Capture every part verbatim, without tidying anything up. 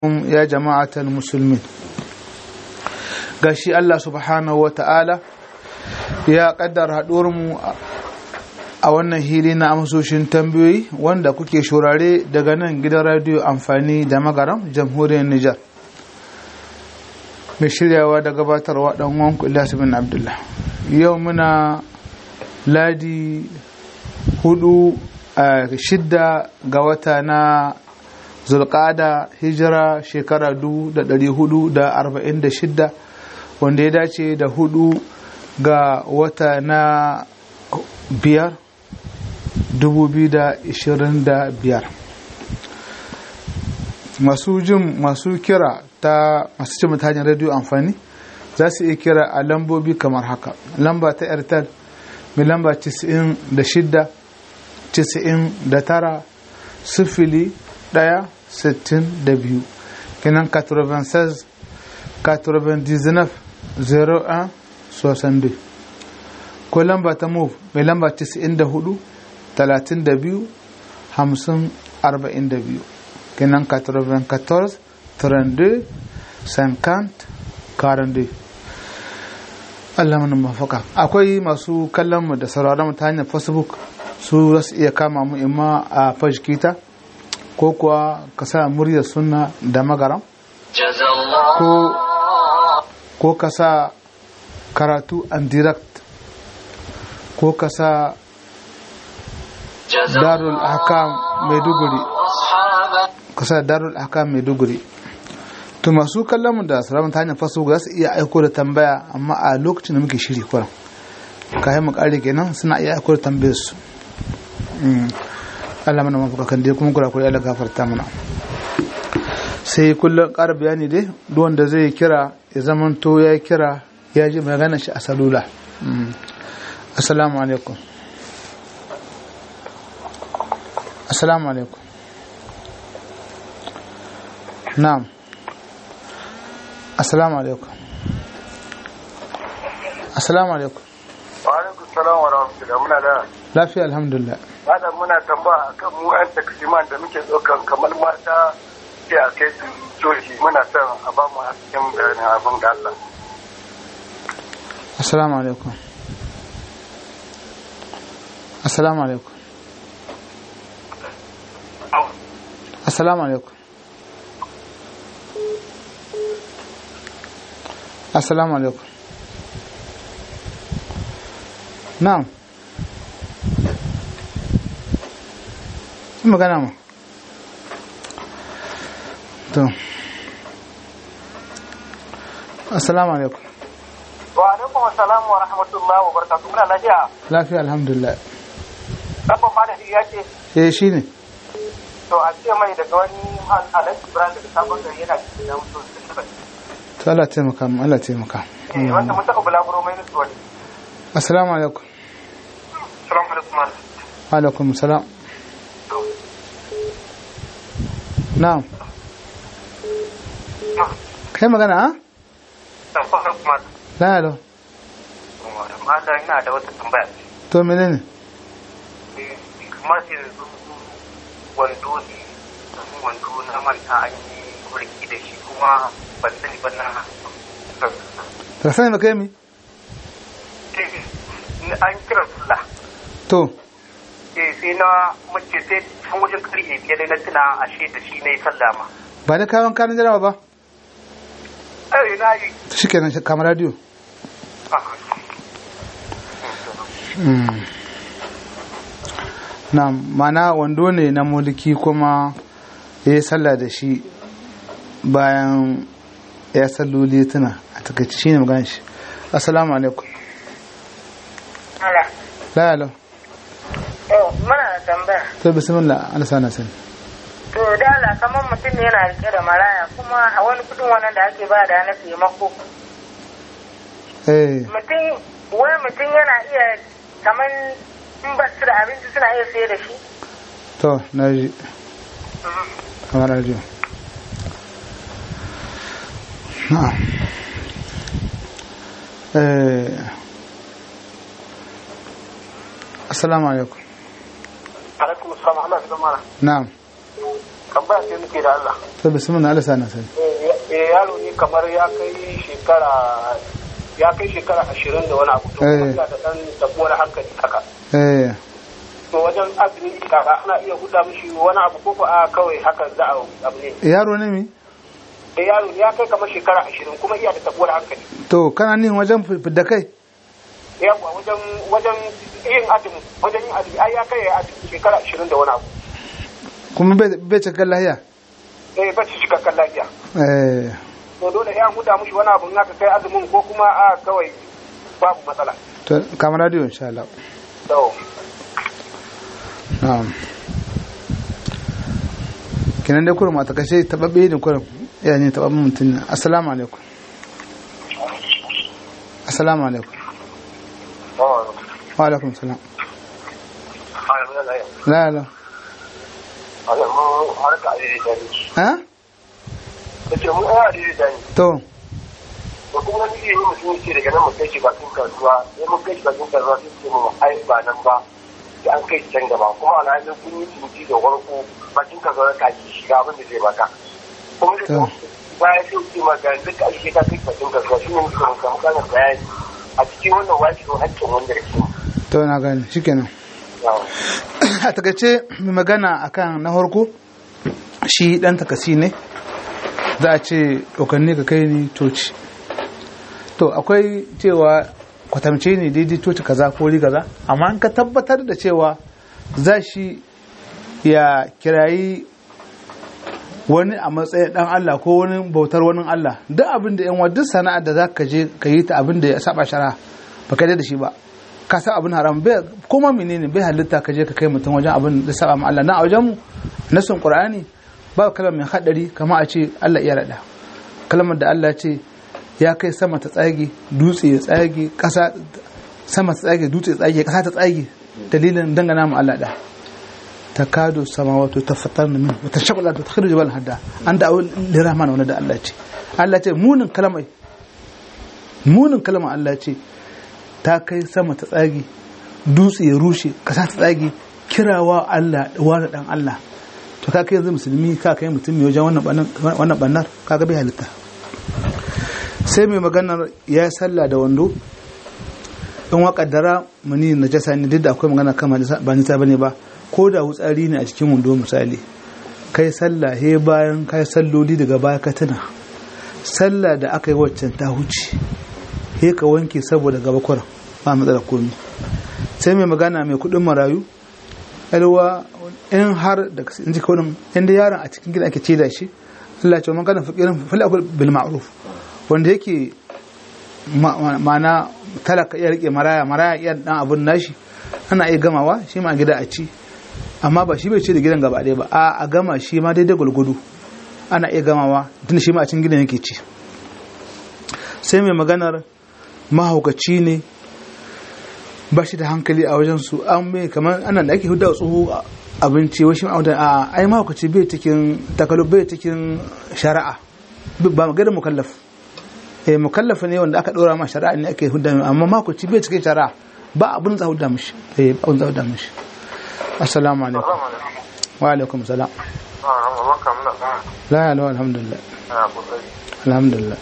ya jama'atul musulmin. Gashi Allah subhanahu wa ta'ala ya kaddara haɗuwarmu a wannan hili na amsoshin tambayoyi wanda kuke shurare daga nan gidan radiyo amfani da magaram jamhuriyar Nijar. Mai shiryawa da gabatarwa ɗan wanku Ilyasu bin Abdullah. Yau muna ladi hudu a shidda ga wata na zulqada hijira shekara dubu da ɗari hudu da arba'in da shidda wanda ya dace da hudu ga wata na biyar dubu biyu da ishirin da biyar. Masu jin masu kira ta masu cin mutanen radio amfani za su iya kira a lambobi kamar haka. Lamba ta airtel mai lamba casa'in da shidda casa'in da tara sifili ɗaya sittin da biyu kenan quatre-vingt-seize quatre-vingt-dix-neuf zero un soixante-deux ko lamba ta move mai lamba casa'in da hudu talatin da biyu hamsin arba'in da biyu kenan quatre-vingt-quatorze trente-deux cinquante quarante-deux. Allah mana mafaka. Akwai masu kallon mu da sauraron mu ta hanyar Facebook, su za su iya kama mu imma a fajkita ko kuwa ka sa muryar sunna da magaram ko ko ka sa karatu and direct ko ka sa darul ahkam maiduguri ka sa darul ahkam maiduguri. To masu kallon mu da sauraron ta hanyar Facebook za su iya aiko da tambaya amma a lokacin da muke shiri kuran kayan mu kare kenan suna iya aiko da tambayar su. Allah mana mafukakan dai kuma kurakuri Allah gafarta mana. Sai kullum ƙara bayani dai duk wanda zai kira ya zamanto ya kira ya ji magana shi a salula. Assalamu alaikum. Assalamu alaikum. Na'am. Assalamu alaikum. Assalamu alaikum. Wa alaikum salam wa rahmatullahi muna da lafiya alhamdulillah. Malam muna tambaya akan mu an taksiman da muke ɗaukan kamar mata sai a kai su coci muna son a ba mu hasken bayanin abin da Allah. Assalamu alaikum. Assalamu alaikum. Assalamu alaikum. Assalamu alaikum. Na'am. magana mu to assalamu alaikum. Wa alaikum assalam wa rahmatullahi wa barakatuh. Muna lafiya lafiya alhamdulillah. Dabban ma da shi yake eh shine to a ce mai daga wani Alhaji Ibrahim daga sabon gari yana cikin da mutum to Allah taimaka mu Allah taimaka eh wanda mun saka bulaguro mai nufi wani. Assalamu alaikum. Assalamu alaikum. Wa alaikum assalam. Na'am. Kai magana ha? La la. Mata ina da wata tambaya. To menene? Kamar sai wando ne, wando na manta an yi kurki da shi kuma ban sani ba na. Ka sani ba kai mi? An kira sallah. To. Eh sai na mace sai tun wajen karfe biyar na tuna ashe da shi ne sallama. Ba da kayan kanin jarawa ba? Eh na yi. Shi kenan kamar radio. Na mana wando ne na mulki kuma ya yi sallah da shi bayan ya salloli tuna a takaici shi ne magana shi. Assalamu alaikum. Ala. La la. Oh, muna da tambaya. To bismillah Allah sana sani. To da Allah kamar mutum ne yana rike da maraya kuma a wani kudin wannan da ake ba da na taimako. Eh. Mutum wai mutum yana iya kamar in ba su da abinci suna iya sayar da shi. To na ji. Kamar radio. Na'am. Eh. Assalamu alaikum. Alaikum assalam. Allah ya zama. Na'am. tambaya sai muke da Allah. to bismillah Allah sana sani. Eh yaro ne kamar ya kai shekara ya kai shekara ashirin da wani abu to kuma da dan tabuwar hankali haka. Eh. To wajen azumi kaka ana iya huda mishi wani abu ko a kawai haka za a abu ne. Yaro ne mi? Eh yaro ya kai kamar shekara ashirin kuma iya da tabuwar hankali. To kana nin wajen fidda kai? Yawa wajen wajen yin azumi wajen yin azumi ai ya kai ya azumi shekara ashirin da wani abu. Kuma bai cikakken lahiya? Eh bai cikakken lahiya. Eh. To dole ya huda mishi wani abu in aka kai azumin ko kuma a kawai babu matsala. To kamar radio insha Allah. To. Na'am. Kinan da kurum a takashe tababbe ne kurum. Ya ne tababbe mutum. Assalamu alaikum. Assalamu alaikum. Wa alaikum salam. La la. Ha? Kace mu a dire dani. To. Da kuma ni ne mutum yake daga nan mu kai shi bakin kasuwa, sai mun kai shi bakin kasuwa sai mu ai ba nan ba. Da an kai can gaba kuma alhalin kun yi cinci da warko bakin kasuwa ka ji shiga abin da zai baka. Kuma da bayan sai ce ma ga duka ake ka kai bakin kasuwa shi ne mutum samu kana bayani a cikin wannan wajibin hakkin wanda yake. To na gani shikenan. A takaice mai magana akan na harko shi dan takasi ne za a ce dokanni ka kai ni toci to akwai cewa kwatamce ne daidai toci kaza ko ri kaza amma an ka tabbatar da cewa za shi ya kirayi wani a matsayin dan Allah ko wani bautar wani Allah duk abin da yan duk sana'ar da za ka je ka yi ta abin da ya saba shara ba ka da shi ba ka san abin haram bai kuma menene bai halitta ka je ka kai mutum wajen abin da saba ma Allah na a wajen mu nasin Qur'ani ba kalmar mai hadari kama a ce Allah iya rada kalmar da Allah ce ya kai sama ta tsage dutse ya tsage kasa sama ta tsage dutse ya tsage kasa ta tsage dalilin dangana mu Allah da takadu samawati tafattarna min wa tashaqqaqat wa takhruju jibal hadda an da lirahman wa da Allah ce Allah ce munin kalmai munin kalmar Allah ce ta kai sama ta tsage dutse ya rushe kasa ta tsage kirawa Allah wani dan Allah to ka kai yanzu musulmi ka kai mutum mai wajen wannan bannar kaga bai halitta sai mai maganar ya sallah da wando in wa kaddara muni najasa ne duk da akwai magana kan ba ni ta bane ba ko da wutsari ne a cikin wando misali kai sallah he bayan kai salloli daga baya ka tuna sallah da aka yi waccan ta huce he ka wanke saboda gaba kwaran ba matsala komai sai mai magana mai kudin marayu alwa in har da in ji kawai inda yaron a cikin gida ake ce da shi Allah ya ce man kana fakirin falakul bil ma'ruf wanda yake ma'ana talaka iya rike maraya maraya iya dan abun nashi ana iya gamawa shi ma gida a ci amma ba shi bai ce da gidan gaba ɗaya ba a a gama shi ma daidai gulgudu ana iya gamawa tun shi ma a cikin gidan yake ci sai mai maganar mahaukaci ne ba shi da hankali a wajen su an mai kamar ana da ake huda tsoho abinci wasu ma'audan a ai mahaukaci bai cikin takalo bai cikin shari'a ba magana mukallaf eh mukallafa ne wanda aka dora ma shari'a ne ake huda amma mahaukaci bai cikin shari'a ba abin za huda mishi eh ba abin za huda mishi assalamu alaikum wa alaikum salam la la alhamdulillah alhamdulillah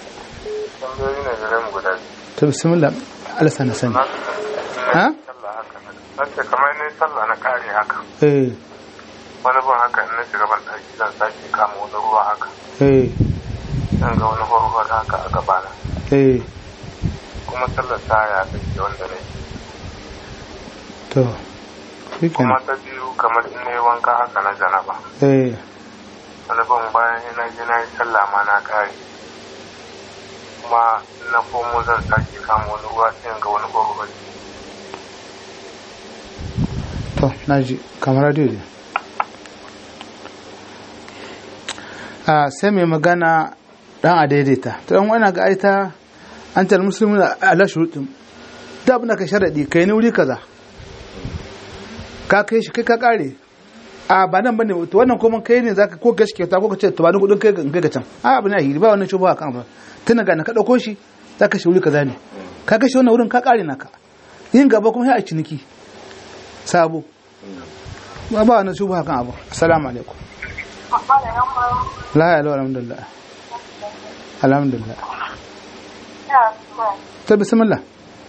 to bismillah Allah sana sani ha sace kamar ne sallah na kare haka eh wani ban haka in na shiga ban daki zan sake kama wani ruwa haka eh dan ga wani ruwa haka a gaba na eh kuma sallar ta ya take wanda ne to kuma ta biyu kamar in ne wanka haka na janaba eh wani ban bayan ina je na yi sallah ma na kare kuma na komo zan sake kama wani ruwa sai ga wani ruwa to naji kamar radio ne a sai mai magana dan a daidaita to dan wani ga aita an tal muslimin ala shurutin da abin da ka sharadi kai ne wuri kaza ka kai shi kai ka kare a ba nan bane to wannan kuma kai ne zaka ko gashi kyauta ko ka ce to ba ni kudin kai kai ka can a abin ya hiri ba wannan shubha kan ba tuna ga na ka dauko shi zaka shi wuri kaza ne ka gashi wannan wurin ka kare naka yin gaba kuma sai a ciniki sabo ba ba wannan shubha kan abu assalamu alaikum la ya lo alhamdulillah alhamdulillah ta bismillah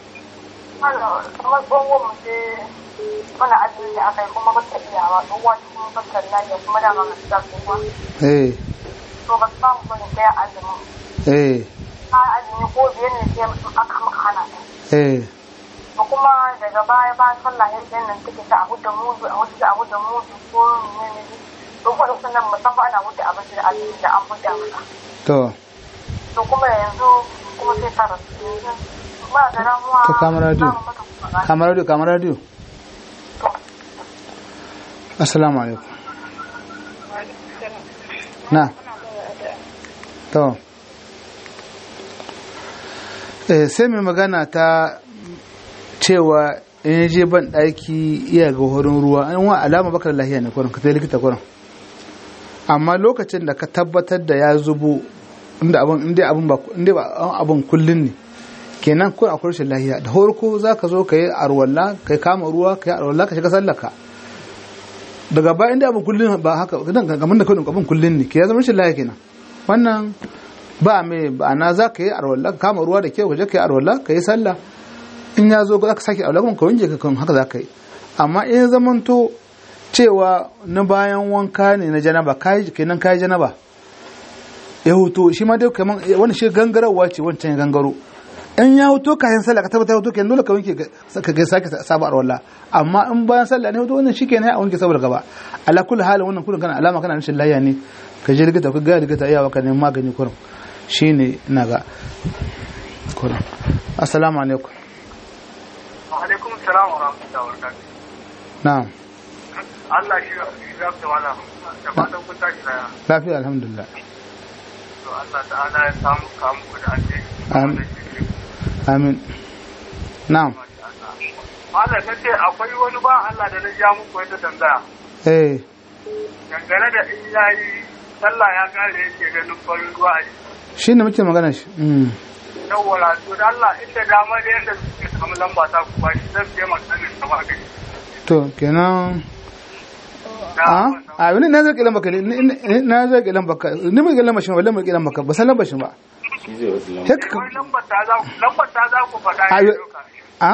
kamar tsohon mu ce mana azumi da aka yi kuma ba ta iya ba tsohon kuma ba ta lafiya kuma da ma masu zafi ba eh to ba su samu bane ta yi azumi eh ta azumi ko biyar ne sai aka maka hana ta eh to kuma daga baya ba sallah yadda nan take ta abu da mudu a wasu abu da mudu ko ne ne to kuma sannan musamman ana wuce abinci da azumi da an buɗe maka to to kuma yanzu kuma sai ta rasu yanzu ba da ramuwa to kamar radio kamar radio kamar radio assalamu alaikum na to eh sai mai magana ta cewa in je ban daki iya ga horin ruwa an wa alama bakar lahiya ne kurin ka tai likita kurin amma lokacin da ka tabbatar da ya zubo inda abun inda abun ba inda ba abun kullun ne kenan ko akwai rashin lahiya da horko zaka zo kai arwalla kai kama ruwa kai arwalla ka shiga sallaka daga ba inda abun kullun ba haka gidan gamin da kudin abun kullun ne ke ya zama rashin lahiya kenan wannan ba mai ba na zaka yi arwalla kama ruwa da kyau ka je kai arwalla kai sallah in ya zo zaka saki arwalla kuma ka wanke ka kan haka zaka yi amma in zamanto cewa na bayan wanka ne na janaba kai kenan kai janaba ya huto shi ma dai kaman wannan shi gangarawa ce wancan gangaro in ya huto kayan sallah ka tabbata huto kenan dole ka wanke ka ga sake sabar walla amma in bayan sallah ne huto wannan shikenan ya wanke saboda gaba ala kulli halin wannan kullun kana alama kana rashin lafiya ne ka je likita ka ga likita iyawa ka neman magani kurum shine ina ga kurum assalamu alaikum wa alaikum assalam wa rahmatullahi wa barakatuh na'am Allah shi ya fi wala da fatan kun tashi lafiya lafiya alhamdulillah to Allah ta'ala ya samu kamu da ake amin amin na'am Allah ta ce akwai wani ba Allah da na ja muku wata tambaya eh dangane da in yayi sallah ya kare yake ganin farin ruwa a shi ne muke magana shi yawwa to da Allah inda dama da yadda suke samu lamba ta ku ba shi zan je makanin ta magani to kenan a a wani na zai kilan baka na zai kilan baka ni mai kilan bashin wallahi mai kilan baka ba san lambar ba shi zai wasu lambar ta za lambar ta za ku faɗa ne a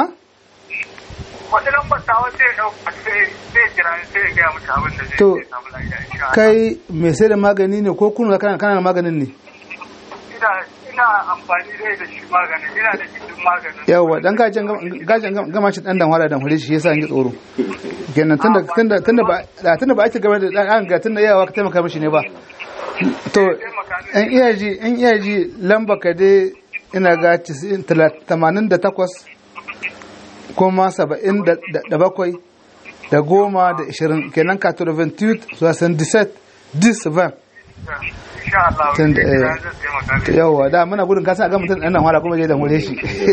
wata lambar ta wace ya dauka sai sai kira sai ya gaya mutu abin da zai to samu lafiya kai mai sai da magani ne ko kunu kana kana da maganin ne ina ina amfani dai da shi maganin ina da cikin maganin yawa dan gajin gajin gama shi dan dan wala dan hore shi yasa in ji tsoro kenan tunda tunda tunda ba tunda ba ake gaba da dan ga tunda yawa ka taimaka mishi ne ba to in iya ji in iya ji lamba ka dai ina ga tamanin da takwas kuma saba'in da bakwai da goma da ishirin kenan ka tura vingt-huit soixante dix-sept dix vingt insha Allah zan taimaka yawa da muna gudun kasa ga mutum ɗan wala kuma je da mure shi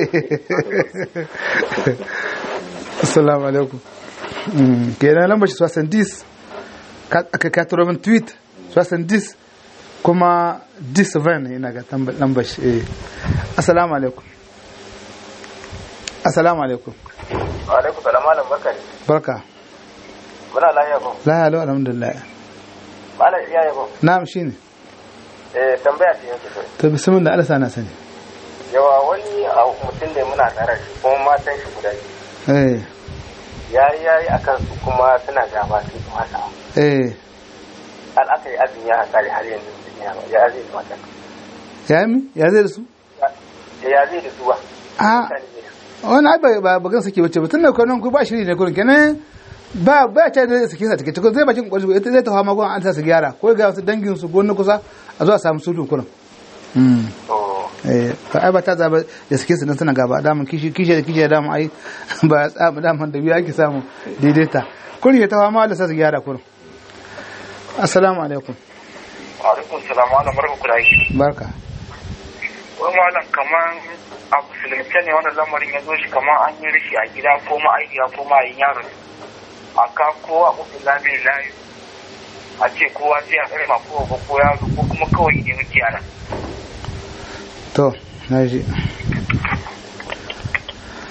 assalamu alaikum kenan lambar shi soixante dix ka tura vingt-huit soixante dix kuma dix vingt ina ga lambar shi assalamu alaikum assalamu alaikum wa alaikum salam malam barka barka muna lafiya ko lafiya lau alhamdulillah malam iyaye ko na'am shine eh tambaya ce yake to bismillah Allah sana sani yawa wani mutum ne muna tare shi kuma matan shi guda eh yayi yayi akan su kuma suna gaba su mata eh al aka yi azumi ya hasari har yanzu ya zai mata ya mi ya zai da su ya zai da su ba a wani ai ba ba gan sake bace ba tunda kwanan ku ba shiri ne kurin kenan ba ba ta da sake sa take zai bakin kwashi ita zai ta fama gon an ta su gyara ko ga wasu dangin su gonna kusa a zo a samu sulhu kurin mm eh fa ai ba ta zaba da sake su nan tana gaba da mun kishi kishi da kishi da mun ai ba tsamu da mun da biya ake samu daidaita kurin ya ta fama da sa su gyara kurin assalamu alaikum wa alaikum salam wa barka ku da shi barka wai malam kaman a musulunce ne wannan lamarin ya zo shi kamar an yi rishi a gida ko ma'aikiya ko ma'ayin yaron a ka kowa uku lamin layu a ce kowa sai a tsarma ko ba ko yaro ko kuma kawai ne muke yana to na ji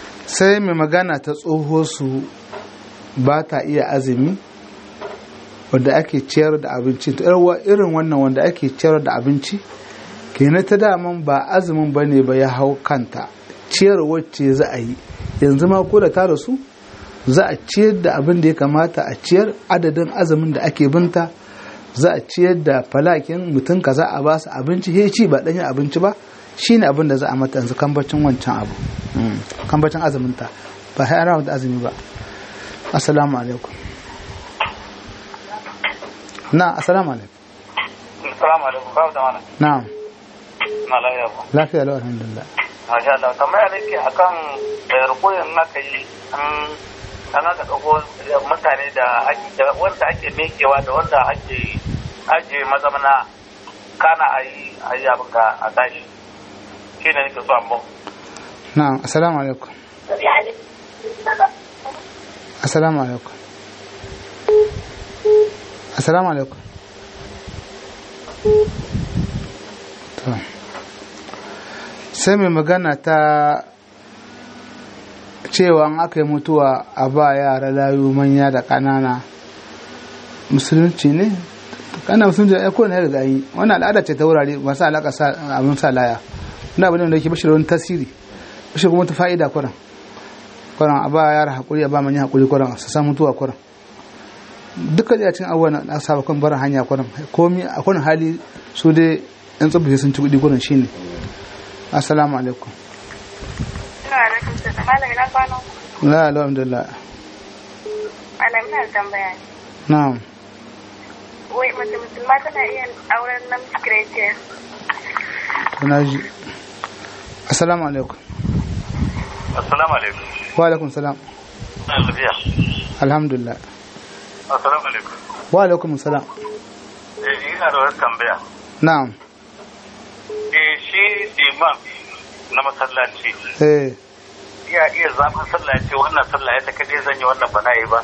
sai mai magana ta tsoho su ba ta iya azumi wanda ake ciyar da abinci to irin wannan wanda ake ciyar da abinci kenan ta daman ba azumin bane ba ya hau kanta ciyar wacce za a yi yanzu ma ko da ta rasu za a ciyar da abin da ya kamata a ciyar adadin azumin da ake binta za a ciyar da falakin mutum ka za a ba su abinci he ci ba danyen abinci ba shine abin da za a mata yanzu kambacin wancan abu kambacin azumin ta ba har ana da azumi ba assalamu alaikum na assalamu alaikum assalamu alaikum babu da mana na'am na lafiya ba lafiya lau alhamdulillah masha Allah tambaya ne ke akan rukunin naka yi an an aka dauko mutane da ake wanda ake mekewa da wanda ake aje mazamana kana ayi ayi abin ka a tashi shine nake so amma na'am assalamu alaikum assalamu alaikum assalamu alaikum to sai mai magana ta cewa an aka yi mutuwa a ba yara layu manya da ƙanana musulunci ne kana musulunci ya kowane daga yi wannan al'ada ce ta wurare masu alaƙa abin sa laya wani abin da yake bashi da wani tasiri bashi kuma ta fa'ida kuran kuran a ba yara haƙuri a ba manya haƙuri kuran su san mutuwa kuran dukkan ya cin abubuwan na saba kan barin hanya kuran komi a kowane hali su dai yan tsubbi sun ci kuɗi kuran shine assalamu alaikum la alhamdulillah alamin tambaya ne na'am wai mace musulma tana iya auren namiji christian kuna ji assalamu alaikum assalamu alaikum wa alaikum salam lafiya alhamdulillah assalamu alaikum wa alaikum salam eh ina da wata tambaya na'am eh shi imam na masallaci eh iya iya zaɓin sallah ce wannan sallah ya ta kaɗai zan yi wannan ba na yi ba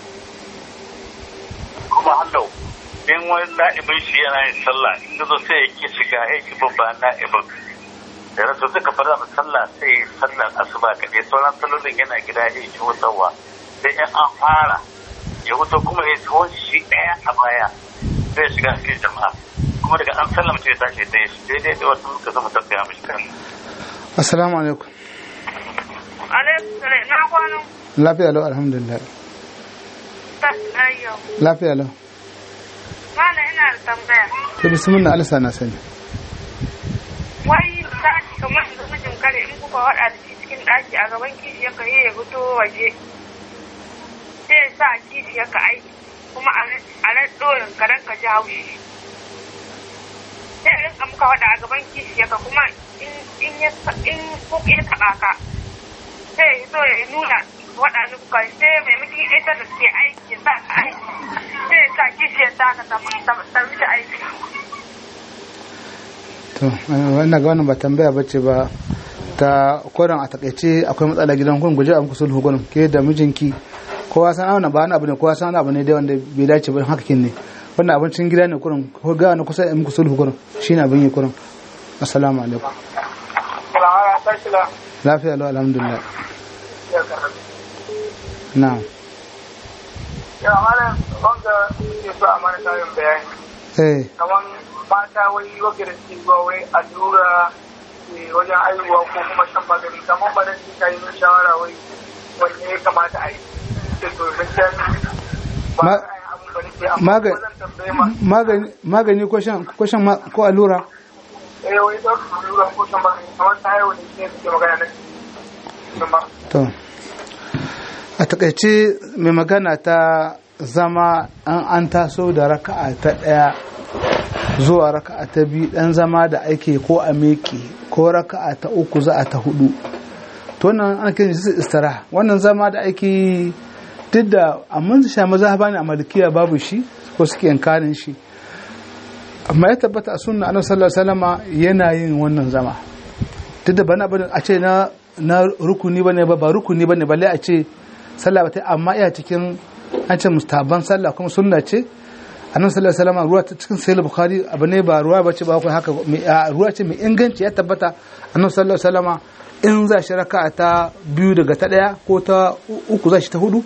kuma hallau in wani na'ibin shi yana yin sallah in zo sai ya ki shiga ya ki babba na'ibin da rasu duka fara da sallah sai ya sallar asuba kaɗai sauran sallolin yana gida ya ki wutarwa sai in an fara ya wuto kuma ya tsohon shi ɗaya a baya zai shiga cikin jama'a kuma daga an sallama ce ya tashi da shi daidai da wasu muka zama tafiya mishi kan. assalamu alaikum alaikum na kwano lafiya lau alhamdulillah lafiya lau mana ina da tambaya to bismillah alisa na sani wai daki kamar da mijin kare in kuka wada da shi cikin daki a gaban kishi ya kai ya fito waje sai sa kishi ya ka aiki kuma a ran dorin ka ranka ji haushi sai rinka muka wada a gaban kishi ya ka kuma in ya in kuka ya taba ka sai so ya nuna waɗanda kuka sai maimakon ita da ke aiki sa ka aiki sai sa kishiyar ta ka tafi da aiki. to wannan ga wannan ba tambaya bace ba ta kodan a takaice akwai matsala gidan kun guje a muku sulhu gurin ke da mijinki kowa san auna ba wani abu ne kowa san abu ne dai wanda bai dace ba haka kin ne wannan abincin gida ne kurin ko ga na kusa in muku sulhu gurin shine abin yi kurin assalamu alaikum lafiya lau alhamdulillah na'am ya mana wanda ke so a mana karin bayani eh kamar mata wai wakil da ke zuwa wai allura wajen aihuwa ko kuma shan magani kamar ba da ke kayi min shawara wai wanne ya kamata a yi da to magani magani ko shan ko shan ko allura eh wai da allura ko shan magani kamar ta yau ne ke ke magana ne to a takaice mai magana ta zama an an taso da raka'a ta daya zuwa raka'a ta biyu dan zama da ake ko a meke ko raka'a ta uku za a ta hudu to wannan ana kiran shi istiraha wannan zama da ake duk da amma sha mazhaba ne a malikiya babu shi ko suke yankarin shi amma ya tabbata a sunna annabi sallallahu alaihi wasallama yana yin wannan zama duk da bana bane a ce na na rukuni bane ba ba rukuni bane balle a ce sallah bata amma iya cikin an ce mustahaban sallah kuma sunna ce annabi sallallahu alaihi wasallama ruwa ta cikin sahih bukhari abu ne ba ruwa bace ba kai haka ruwa ce mai inganci ya tabbata annabi sallallahu alaihi wasallama in za shi raka'a ta biyu daga ta daya ko ta uku za shi ta hudu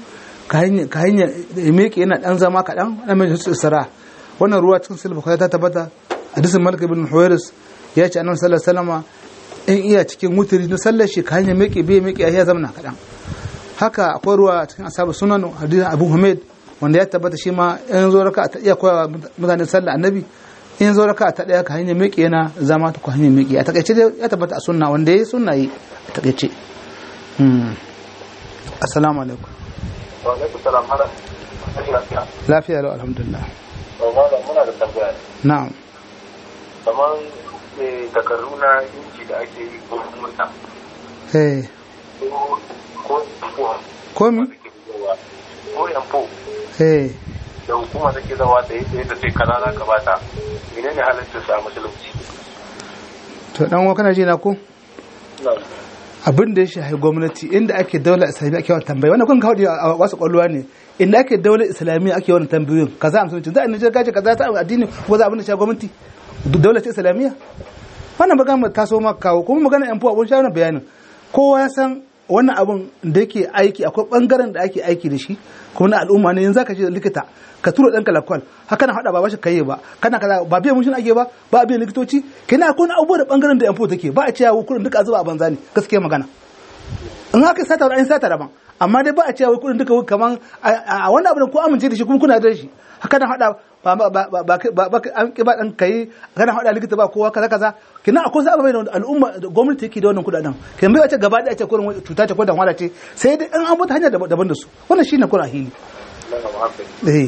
ka hanya ka hanya meke yana dan zama kadan dan mai isra wannan ruwa cikin sulhu bukhari ta tabbata hadisin malik ibn huwairis ya ce annabi sallallahu alaihi wasallam in iya cikin wuturi na sallar shi ka hanya meke bai meke ya zamana kadan haka akwai ruwa cikin ashabu sunan hadisin abu humaid wanda ya tabbata shi ma in zo raka ta iya koyawa mutane sallar annabi in zo raka ta daya ka hanya meke yana zama ta ko hanya meke a takaice ya tabbata a sunna wanda yayi sunna yi a takaice hmm assalamu alaikum wa alaikum salam hada lafiya lau alhamdulillah muna da tambaya na'am kamar takardu na inci da ake yi ko murna eh ko ko ko mi ko yanfo eh da hukuma take zawa da yadda yadda sai kaza za ka bata menene halaccin sa musulunci to dan wa kana ji na ko abin da ya shahi gwamnati inda ake daular islamiyya ake yawan tambayi wannan kun kawo a wasu kwallowa ne inda ake daular islamiyya ake yawan tambayoyin kaza a musulunci za a nijar gaji kaza ta addini ko za abin da shahi gwamnati daular islamiyya wannan magana ta so maka kawo kuma magana yan fuwa abun shawarar bayanin kowa ya san wannan abun da yake aiki akwai bangaren da ake aiki da shi kuma na al'umma ne yanzu zaka je likita ka tura ɗanka lakwal haka na hada ba bashi kai ba kana kaza ba biyan mushin ake ba ba biyan likitoci kina akwai abubuwa da bangaren da yan fuwa take ba a cewa kudin duka zuba a banza ne gaskiya magana in haka sata an sata daban amma dai ba a cewa kudin duka kaman a wannan abin ko amince da shi kuma kuna da shi haka na hada ba ba ba ba ba an kiba dan kai kana hada likita ba kowa kaza kaza kina akwai zaba bai da al'umma gwamnati take da wannan kudaden kin bai wace gaba da ce kurin cuta ce ko dan wala ce sai dai an abuta hanya daban da su wannan shine kurin hili eh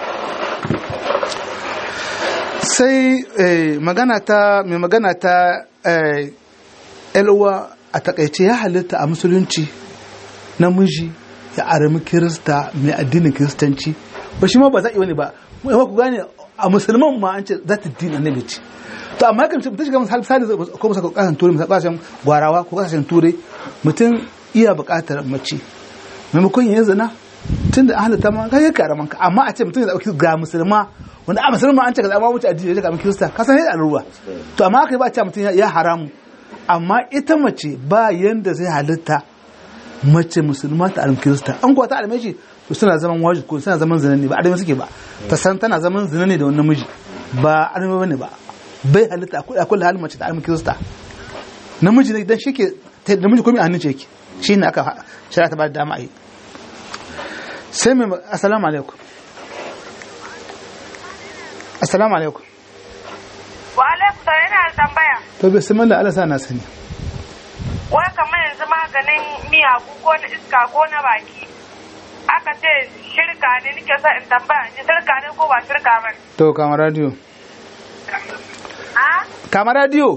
sai magana ta mai magana ta elwa a takaice ya halitta a musulunci namiji ya arami kirista mai addinin kiristanci ba shi ma ba za yi wani ba ku gane a musulman ma an ce za ta dina annabi ce to amma kan ta shiga misali ko musa kasashen turai misali kasashen gwarawa ko kasashen turai mutum iya buƙatar mace maimakon yin zina tun da an halitta ma kai ka raman ka amma a ce mutum ya dauki ga musulma wanda a musulma an ce ka zama wuce addini da kamar kirista ka san yadda ruwa to amma kai ba a ce mutum ya haramu amma ita mace ba yanda zai halitta mace musulma ta alim kirista an kuwa ta alme shi to suna zaman wajib ko suna zaman zina ne ba adami suke ba ta san tana zaman zina ne da wannan miji ba adami bane ba bai halitta akwai halin mace ta alim kirista namiji ne dan shike namiji komai a hannun ce yake shine aka shara ta ba da dama a yi sai mai assalamu alaikum assalamu alaikum wa alaikum da yana tambaya to bai sai da Allah sa na sani wai kamar yanzu maganin miyagu ko na iska ko na baki aka ce shirka ne nake sa in tambaya ni shirka ne ko ba shirka ba to kama radio a kama radio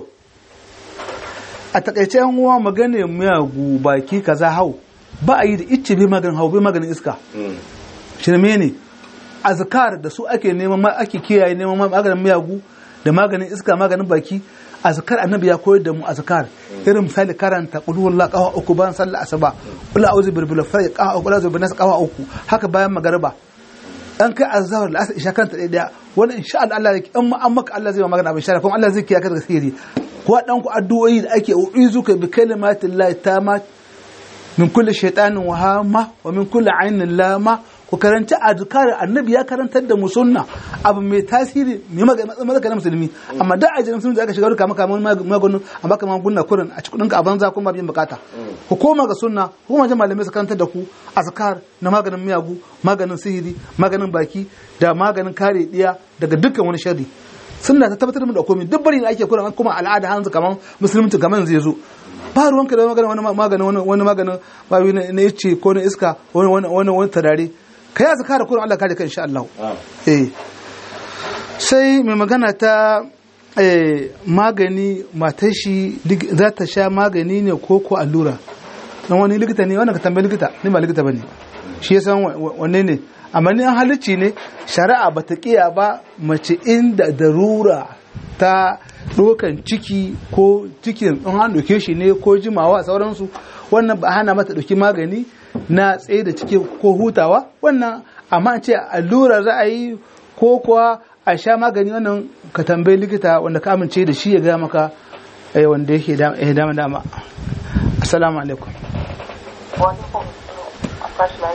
a takaice yan uwa maganin miyagu baki kaza hau ba a yi da icce bai maganin hau bai maganin iska shirme ne azkar da su ake neman ake kiyaye neman maganin miyagu da maganin iska maganin baki azkar annabi ya koyar da mu azkar irin misali karanta qul huwallahu qawa uku bayan sallar asuba qul a'udhu birabbil falaq qawa uku qul a'udhu bin nas qawa uku haka bayan magariba an kai azhar al-asr isha kanta dai daya wannan insha Allah Allah yake amma an maka Allah zai ma magana abin shara kuma Allah zai kiyaye ka daga sihiri ko dan ku addu'o'i da ake uizuka bi kalimatillahi tamat min kulli shaytanin wahama wa min kulli ainin lama ku karanta azkar annabi ya karantar da mu sunna abu mai tasiri mai magana musulmi amma da ajin musulmi da aka shiga duka maka maganin amma kamar gunna kurin a cikin a banza kuma biyan bukata ku koma ga sunna kuma jama'a malamai su karantar da ku azkar na maganin miyagu maganin sihiri maganin baki da maganin kare diya daga dukkan wani sharri sunna ta tabbatar da komai duk bari da ake kurin kuma al'ada hanzu kaman musulunci kaman zai zo ba ruwanka da maganin wani maganin wani maganin babu na yace ko na iska wani wani wani tarare kai ya zaka da kurin Allah kare ka insha Allah eh sai mai magana ta eh magani matar shi za ta sha magani ne ko ko allura dan wani likita ne wannan ka tambaye likita ni ba likita bane shi ya san wanne ne amma ni an halicci ne shari'a bata kiya ba mace inda darura ta dokan ciki ko cikin in an doke shi ne ko jimawa sauransu wannan ba hana mata dauki magani na tsaye da ciki ko hutawa wannan amma ce allura za a yi ko kuwa a sha magani wannan ka tambayi likita wanda ka amince da shi ya ga maka wanda yake dama dama assalamu alaikum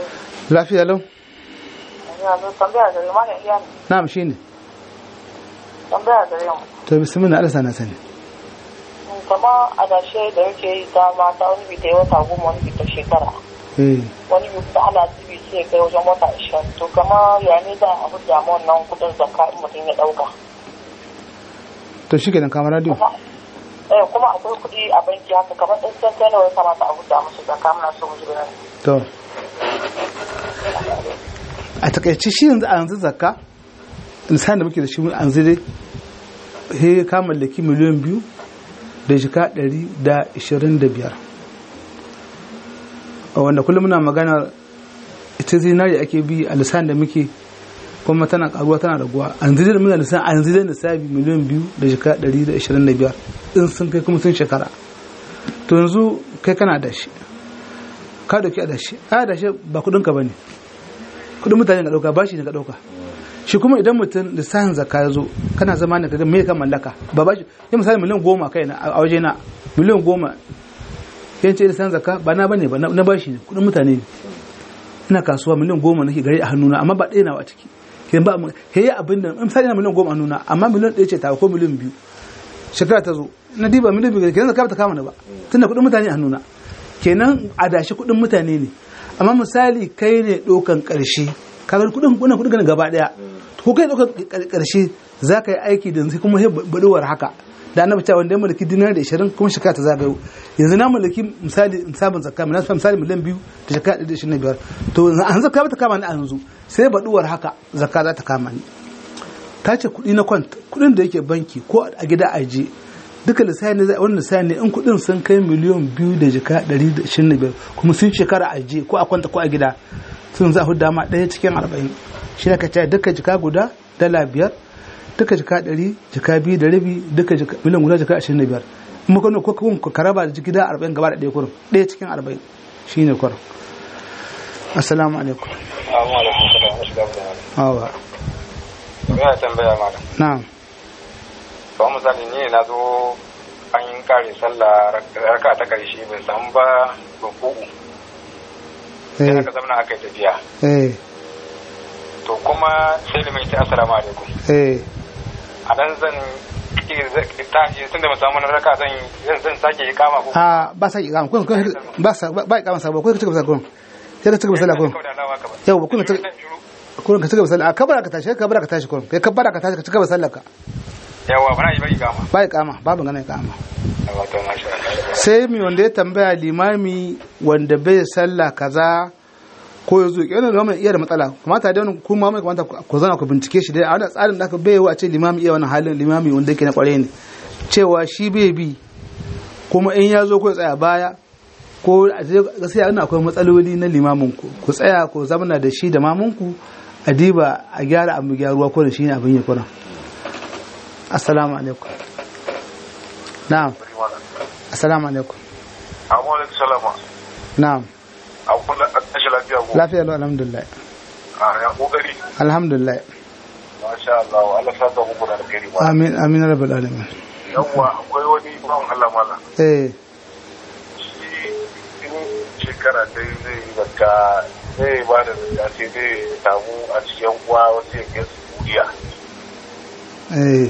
lafiya lau yanzu tambaya da yamma ne iya ne na'am shine tambaya da yamma to bismillah Allah sana sani kama adashe da yake yi ta mata wani bi ta yi wata goma wani bi ta shekara eh wani bi ta ana tibi sai kai wajen wata ashirin to kama ya ne da abu da mu wannan kudin zakka in mutum ya dauka to shikenan kamar radio eh kuma akwai kudi a banki haka kamar ɗan san kai nawa ya kamata a huta musu zakka muna so mu ji bayani to a takaice shi yanzu a yanzu zakka misali da muke da shi mun an zire he ka mallaki miliyan biyu da jika ɗari da ishirin da biyar a wanda kullum muna magana ita zinari ake bi a lissan da muke kuma tana karuwa tana raguwa an zire da muna lissan an zire da sabi miliyan biyu da jika ɗari da ishirin da biyar in sun kai kuma sun shekara to yanzu kai kana da shi ka dauki a da shi a da shi ba kudinka ba ne kudin mutane ka dauka bashi ne ka dauka shi kuma idan mutum lissafin zakka ya zo kana zama ne kaga me ka mallaka ba bashi ya misali miliyan goma kai na a waje na miliyan goma yan ce lissafin zakka ba na bane ba na bashi ne kudin mutane ne ina kasuwa miliyan goma nake gari a hannuna amma ba ɗaya nawa a ciki ke ba ke yi abin da misali na miliyan goma a hannuna amma miliyan ɗaya ce ta ko miliyan biyu shekara ta zo na diba miliyan biyu kenan zakka ba ta kama ni ba tunda kudin mutane a hannuna kenan a dashi kudin mutane ne amma misali kai ne ɗaukan ƙarshe kagar kudin kuna kudin gaba daya ko kai ɗaukan ƙarshe za ka yi aiki da sai kuma baɗuwar haka da annabi cewa wanda ya mallaki dinar da ishirin kuma shekara ta zagayo yanzu na mallaki misali sabon zakka na misali miliyan biyu da shekara ɗaya da ishirin da biyar to an zakka ba ta kama ni a yanzu sai baɗuwar haka zakka za ta kama ni ta ce kuɗi na kwant kuɗin da yake banki ko a gida aje duka lissafi ne wani lissafi ne in kudin sun kai miliyan biyu da jika ɗari da ishirin da biyar kuma sun shekara a je ko a kwanta ko a gida sun za a hudu dama ɗaya cikin arba'in shi ne ka ce duka jika guda dala biyar duka jika ɗari jika biyu da rabi duka miliyan guda jika ashirin da biyar kuma kwanu ko kuma ka raba da gida arba'in gaba da ɗaya kurin ɗaya cikin arba'in shi ne kurin assalamu alaikum awa ina tambaya malam na'am kawai misali ne na zo an yi kare sallah raka ta karshe bai samu ba ruku'u sai aka zama aka yi tafiya to kuma sai da mai ta assalamu alaikum a dan zan tashi tun da musamman raka zan zan sake yi kama ko a ba sa yi kama kun ba sa ba kama sabo ko ka cika sallah kun sai ka cika sallah kun yau ba kun ka kun ka cika sallah kabara ka tashi kabara ka tashi kun kai kabara ka tashi ka cika sallah ka yawa bana yi bai kama bai kama babu gane kama wato masha Allah sai mi wanda ya tambaya limami wanda bai sallah kaza ko yazo yana da wannan iya da matsala kamata da wannan kuma mai kamata ku zana ku bincike shi dai a wannan tsarin da aka bai wa a ce limami iya wannan halin limami wanda yake na kware ne cewa shi bai bi kuma in ya zo ko tsaya baya ko gaskiya ina akwai matsaloli na limamin ku ku tsaya ku zamana da shi da mamun ku a diba a gyara abu gyaruwa ko da shi ne abin ya kura assalamu alaikum na'am assalamu alaikum Assalamu alaikum salama na'am a kula a tashi lafiya ko lafiya lau alhamdulillah a ya kokari alhamdulillah masha Allah Allah sa ta muku da alheri ba amin amin rabbal alamin yawa akwai wani bawon Allah mala eh shi in shekara dai zai zakka zai ba da zakka sai dai samu a cikin uwa wasu yake Saudiya eh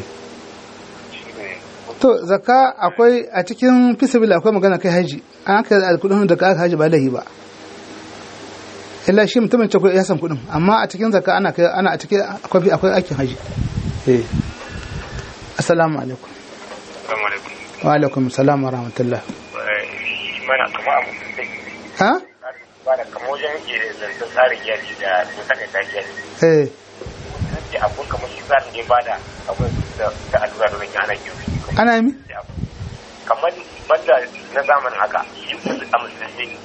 to zakka akwai a cikin fisabila akwai magana kai haji an aka alkudin da ka haji ba lahi ba illa shi mutumin ce ya san kudin amma a cikin zakka ana kai ana a cikin akwai akwai aikin haji eh assalamu alaikum assalamu alaikum wa alaikum assalam wa rahmatullah mana kuma abu ha ba da kamar wajen ke da tsarin iyali da saka tafiya eh sai abun kamar shi tsarin da ya bada akwai da ta allura da zan ana kiyo ana yi kamar banda na zamanin haka shi a musulunci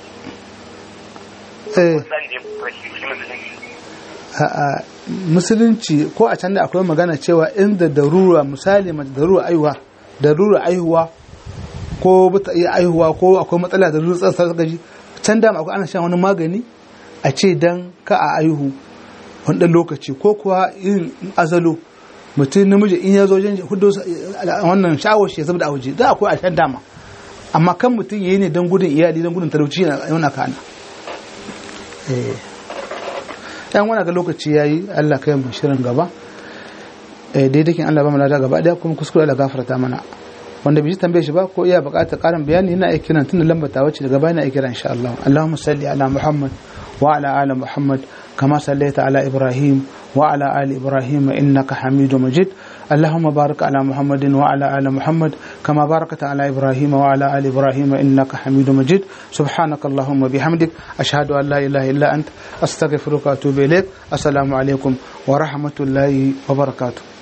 eh a musulunci ko a can da akwai magana cewa inda darura misali mace darura aihuwa darura aihuwa ko bata iya aihuwa ko akwai matsala da rutsan sarkaji can da akwai ana shan wani magani a ce dan ka a aihu wani ɗan lokaci ko kuwa yin azalo mutum namiji in ya zo wajen hudu wannan sha'awar shi ya zama da a waje da akwai a shan dama amma kan mutum ya yi ne don gudun iyali don gudun talauci yana yana kana yan wani ga lokaci yayi Allah kai mu shirin gaba eh daidai kin Allah ba mu lada gaba daya kuma kuskure Allah gafarta mana wanda bai tambaye shi ba ko iya buƙatar ƙarin bayani ina aiki nan tunda lambar ta wacce daga baya ina aiki insha Allah Allahumma salli ala Muhammad wa ala ali Muhammad kama sallaita ala Ibrahim wa ala ali Ibrahim innaka Hamidum Majid اللهم بارك على محمد وعلى آل محمد كما باركت على إبراهيم وعلى آل إبراهيم إنك حميد مجيد سبحانك اللهم وبحمدك أشهد أن لا إله إلا أنت أستغفرك وأتوب إليك السلام عليكم ورحمة الله وبركاته.